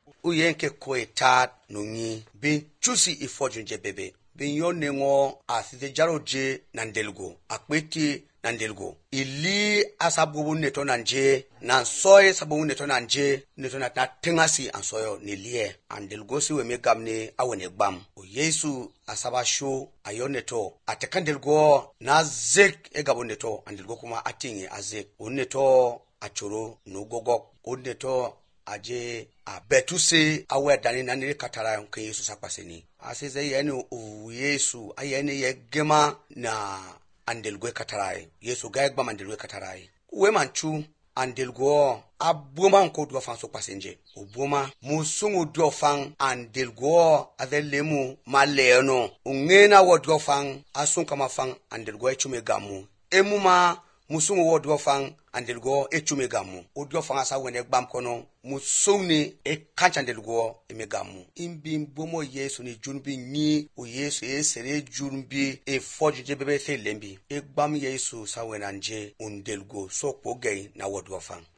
uyenke koetat nungi bin chusi ifojunje bebe bin yonengo aside jaroje nandelgo akpeti nandelgo ili asabubu neto nanje nan soy sabubu neto nanje neto na tengasi ansoyo nilie andelgo si weme gamne awene gbam o Yesu asaba sho ayoneto atekandelgo na zek egabo neto andelgo kuma atingi azek oneto achoro no gogok oneto aje abetuse awedani nanire katara nke Yesu sapaseni aseze yene o Yesu ayene yegema na andelgo katarai Yesu gaegba mandelgo katarai we manchu andelgo aboma nko do fanso pasenje oboma musungu do fan andelgo adelemu maleno ungena wo do fan asunka mafan andelgo echume gamu emuma musungu wo do fan andelgo echume gamu odo fan asa wene gbam kono musuni kancha andelgo emegamu imbi bomo Yesu ni junbi ni o Yesu esere junbi fojije bebe fe lembi gbam Yesu sa wena nje undelgo so pogei na wo do fan